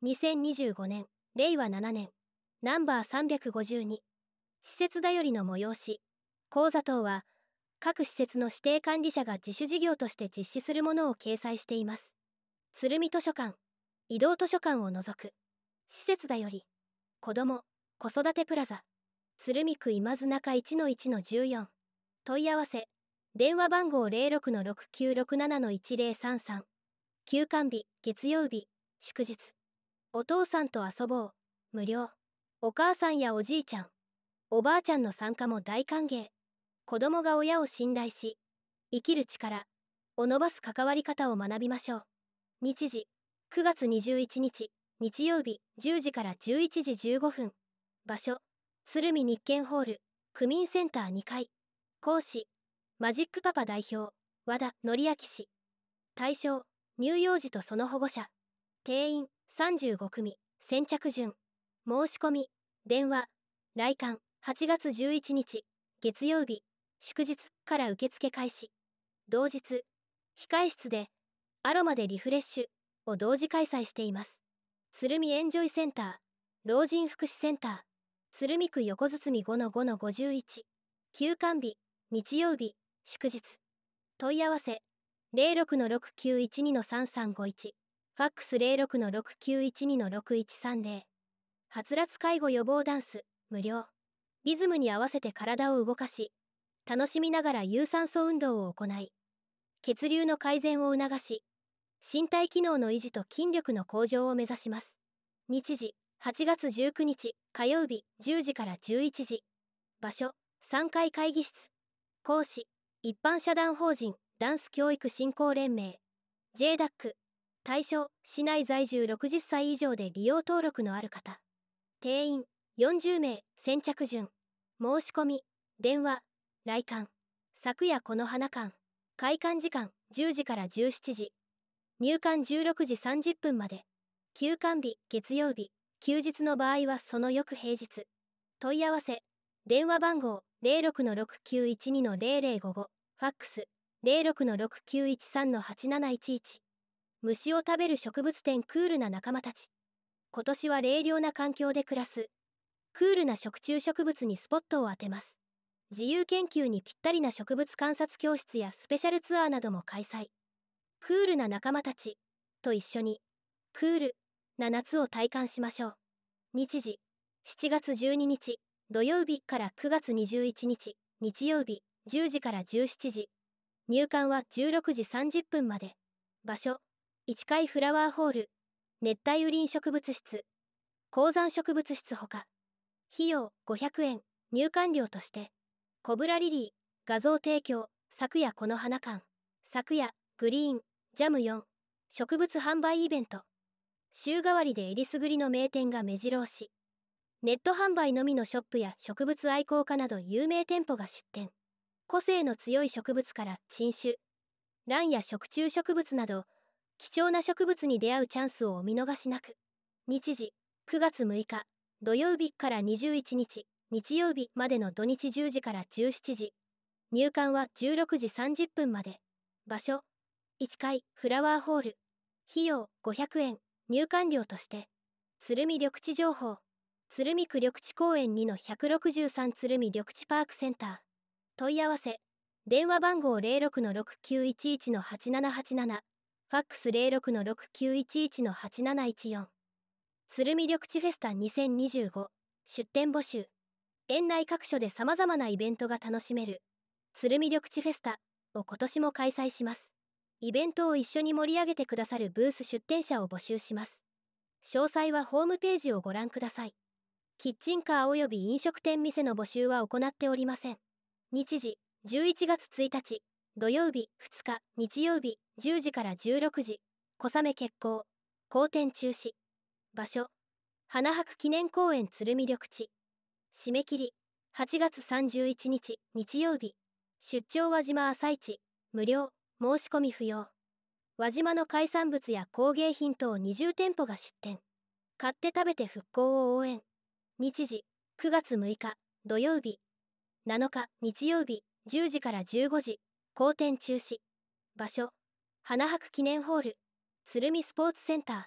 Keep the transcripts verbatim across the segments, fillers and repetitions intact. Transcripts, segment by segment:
にせんにじゅうごねんれいわななねんナンバーさんびゃくごじゅうに施設だよりの催し講座等は各施設の指定管理者が自主事業として実施するものを掲載しています。鶴見図書館、移動図書館を除く施設だより子ども・子育てプラザ鶴見区今津中 いちのいちのじゅうよん 問い合わせ電話番号 ゼロろくのろくきゅうろくななのいちゼロさんさん休館日月曜日祝日お父さんと遊ぼう無料お母さんやおじいちゃんおばあちゃんの参加も大歓迎子供が親を信頼し生きる力を伸ばす関わり方を学びましょう。日時くがつにじゅういちにち日曜日じゅうじからじゅういちじじゅうごふん場所鶴見日建ホール区民センターにかい講師マジックパパ代表和田則明氏対象乳幼児とその保護者定員さんじゅうごくみ先着順申し込み電話来館はちがつじゅういちにち月曜日祝日から受付開始同日控室でアロマでリフレッシュを同時開催しています。鶴見エンジョイセンター老人福祉センター鶴見区横堤 ごのごのごじゅういち 休館日日曜日祝日問い合わせ ゼロろくのろくきゅういちにのさんさんごいち ファックス ゼロろくのろくきゅういちにのろくいちさんゼロはつらつ介護予防ダンス無料リズムに合わせて体を動かし楽しみながら有酸素運動を行い血流の改善を促し身体機能の維持と筋力の向上を目指します。日時はちがつじゅうくにち火曜日じゅうじからじゅういちじ場所さんがい会議室講師一般社団法人ダンス教育振興連盟 ジェイダック 対象市内在住ろくじゅっさい以上で利用登録のある方定員よんじゅうめい先着順申し込み電話来館昨夜この花館開館時間じゅうじからじゅうしちじ入館じゅうろくじさんじゅっぷんまで休館日月曜日休日の場合はその翌平日問い合わせ電話番号 ゼロろくのろくきゅういちにのゼロゼロごご ファックス ゼロろくのろくきゅういちさんのはちなないちいち虫を食べる植物店クールな仲間たち今年は冷涼な環境で暮らすクールな食虫植物にスポットを当てます。自由研究にぴったりな植物観察教室やスペシャルツアーなども開催。クールな仲間たちと一緒にクールな夏を体感しましょう。日時しちがつじゅうににち土曜日からくがつにじゅういちにち日曜日じゅうじからじゅうしちじ入館はじゅうろくじさんじゅっぷんまで場所いっかいフラワーホール熱帯雨林植物室高山植物室ほか費用ごひゃくえん入館料としてコブラリリー画像提供昨夜この花館昨夜グリーンジャムよん植物販売イベント週替わりでえりすぐりの名店が目白押しネット販売のみのショップや植物愛好家など有名店舗が出店個性の強い植物から珍種蘭や食虫植物など貴重な植物に出会うチャンスをお見逃しなく日時くがつむいか土曜日からにじゅういちにち日曜日までの土日じゅうじからじゅうしちじ入館はじゅうろくじさんじゅっぷんまで場所いっかいフラワーホール費用ごひゃくえん入館料として鶴見緑地情報鶴見区緑地公園にのひゃくろくじゅうさん鶴見緑地パークセンター問い合わせ電話番号 ゼロろくのろくきゅういちいちのはちななはちななファックス ゼロろくのろくきゅういちいちのはちなないちよん鶴見緑地フェスタにせんにじゅうご出店募集園内各所でさまざまなイベントが楽しめる鶴見緑地フェスタを今年も開催します。イベントを一緒に盛り上げてくださるブース出店者を募集します。詳細はホームページをご覧ください。キッチンカーおよび飲食店店の募集は行っておりません。日時じゅういちがつついたち土曜日ふつか日曜日じゅうじからじゅうろくじ小雨決行好天中止場所花博記念公園鶴見緑地締め切りはちがつさんじゅういちにち日曜日出張輪島朝市無料申し込み不要輪島の海産物や工芸品等にじゅうてんぽが出店買って食べて復興を応援日時くがつむいか土曜日なのか日曜日じゅうじからじゅうごじ好天中止場所花博記念ホール鶴見スポーツセンター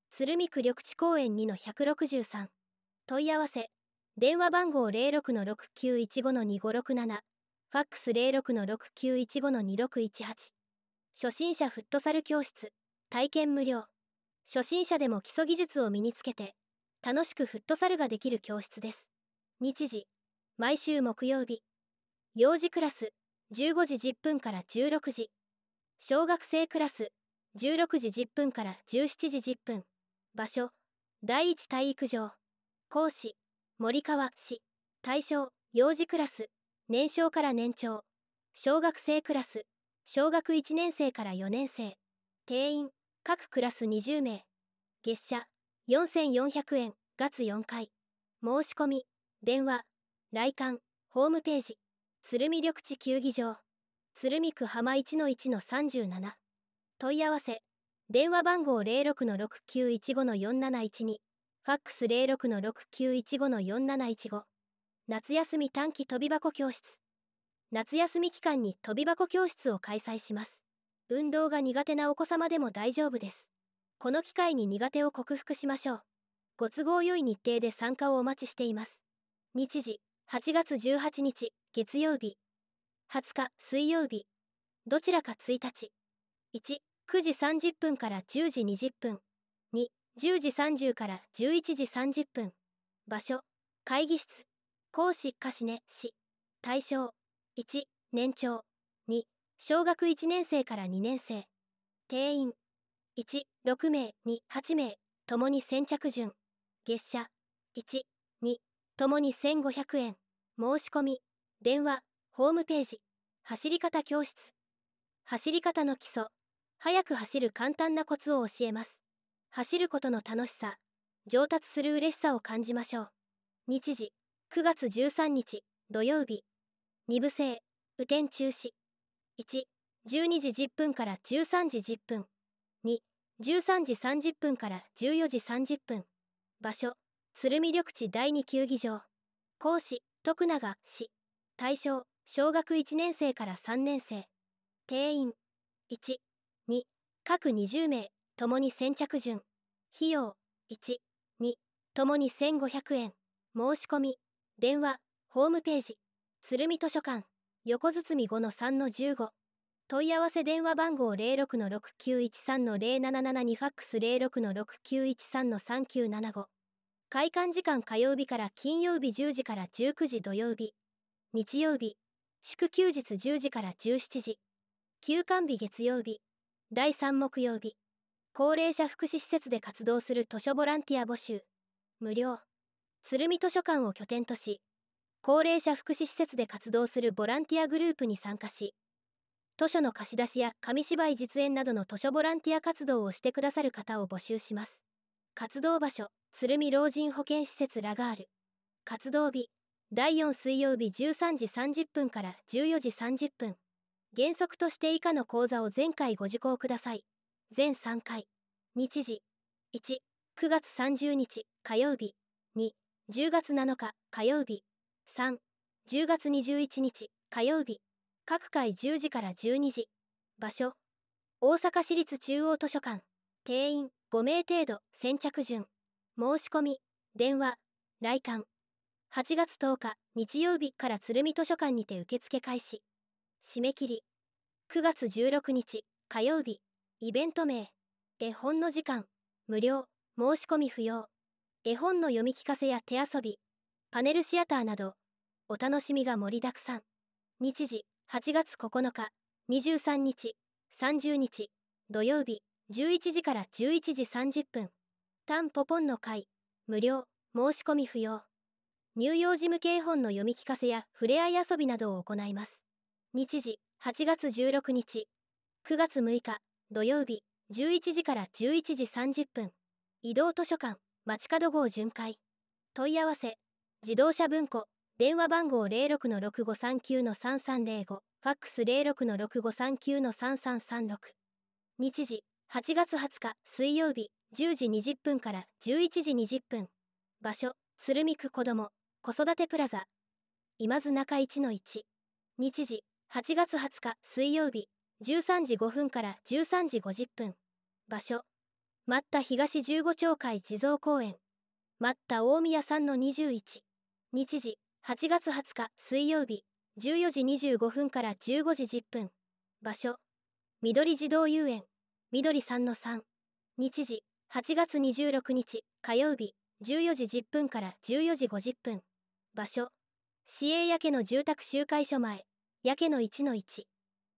鶴見区緑地公園 にのひゃくろくじゅうさん。問い合わせ電話番号 ゼロろくのろくきゅういちごのにごろくなな、ファックス ゼロろくのろくきゅういちごのにろくいちはち。初心者フットサル教室体験無料。初心者でも基礎技術を身につけて楽しくフットサルができる教室です。日時毎週木曜日。幼児クラスじゅうごじじゅっぷんからじゅうろくじ、小学生クラスじゅうろくじじゅっぷんからじゅうしちじじゅっぷん。場所第一体育場。講師森川氏。対象幼児クラス年少から年長、小学生クラス小学いちねん生からよねん生。定員各クラスにじゅうめい。月謝よんせんよんひゃくえん、月よんかい。申し込み電話来館ホームページ鶴見緑地球技場鶴見区浜 いちのいちのさんじゅうなな。問い合わせ電話番号 ゼロろくのろくきゅういちごのよんなないちに、ファックス ゼロろくのろくきゅういちごのよんなないちご。夏休み短期飛び箱教室。夏休み期間に飛び箱教室を開催します。運動が苦手なお子様でも大丈夫です。この機会に苦手を克服しましょう。ご都合よい日程で参加をお待ちしています。日時はちがつじゅうはちにち月曜日、はつか水曜日、どちらかついたち。いち、くじさんじゅっぷんからじゅうじにじゅっぷん。に、じゅうじさんじゅうからじゅういちじさんじゅっぷん。場所会議室。講師かしね氏。対象いち、年長。に、小学いちねん生からにねん生。定員いち、ろくめい。に、はちめい。ともに先着順。月謝いち、に、ともにせんごひゃくえん。申し込み電話ホームページ走り方教室。走り方の基礎、速く走る簡単なコツを教えます。走ることの楽しさ、上達する嬉しさを感じましょう。日時くがつじゅうさんにち土曜日。に部制雨天中止。いち、じゅうにじじゅっぷんからじゅうさんじじゅっぷん。に、じゅうさんじさんじゅっぷんからじゅうよじさんじゅっぷん。場所鶴見緑地だいに球技場。講師徳永氏。対象小学いちねん生からさんねん生。定員いち、に、各にじゅうめい。ともに先着順。費用いち、に、ともにせんごひゃくえん。申し込み電話ホームページ鶴見図書館横堤 ごのさんのじゅうご。問い合わせ電話番号 ゼロろくのろくきゅういちさんのゼロななななに、ファックス ゼロろくのろくきゅういちさんのさんきゅうななご。開館時間火曜日から金曜日じゅうじからじゅうくじ、土曜日、日曜日、祝休日じゅうじからじゅうしちじ、休館日月曜日、だいさん木曜日。高齢者福祉施設で活動する図書ボランティア募集無料。鶴見図書館を拠点とし、高齢者福祉施設で活動するボランティアグループに参加し、図書の貸し出しや紙芝居実演などの図書ボランティア活動をしてくださる方を募集します。活動場所鶴見老人保健施設ラガール。活動日だいよん水曜日じゅうさんじさんじゅっぷんからじゅうよじさんじゅっぷん。原則として以下の講座を全回ご受講ください。全さんかい。日時いち、くがつさんじゅうにち火曜日。に、じゅうがつなのか火曜日。さん、じゅうがつにじゅういちにち火曜日。各回じゅうじからじゅうにじ。場所大阪市立中央図書館。定員ごめい程度。先着順。申し込み電話来館はちがつとおか日曜日から鶴見図書館にて受付開始。締め切りくがつじゅうろくにち火曜日。イベント名絵本の時間無料。申し込み不要。絵本の読み聞かせや手遊び、パネルシアターなどお楽しみが盛りだくさん。日時はちがつここのかにじゅうさんにちさんじゅうにち土曜日じゅういちじからじゅういちじさんじゅっぷん。タンポポンの会無料。申し込み不要。乳幼児向け絵本の読み聞かせやふれあい遊びなどを行います。日時はちがつじゅうろくにちくがつむいか土曜日じゅういちじからじゅういちじさんじゅっぷん。移動図書館街角号巡回。問い合わせ自動車文庫電話番号 ゼロろくのろくごさんきゅうのさんさんゼロご、ファックス ゼロろくのろくごさんきゅうのさんさんさんろく。日時はちがつはつか水曜日じゅうじにじゅっぷんからじゅういちじにじゅっぷん。場所鶴見区子ども子育てプラザ今津中 いちのいち。日時はちがつはつか水曜日じゅうさんじごふんからじゅうさんじごじゅっぷん。場所マッタ東じゅうご町会地蔵公園。マッタ大宮さんのにじゅういち。日時、はちがつはつか水曜日、じゅうよじにじゅうごふんからじゅうごじじゅっぷん。場所、緑児童遊園、緑さんのさん。日時、はちがつにじゅうろくにち火曜日、じゅうよじじゅっぷんからじゅうよじごじゅっぷん。場所、市営やけの住宅集会所前、やけのいちのいち。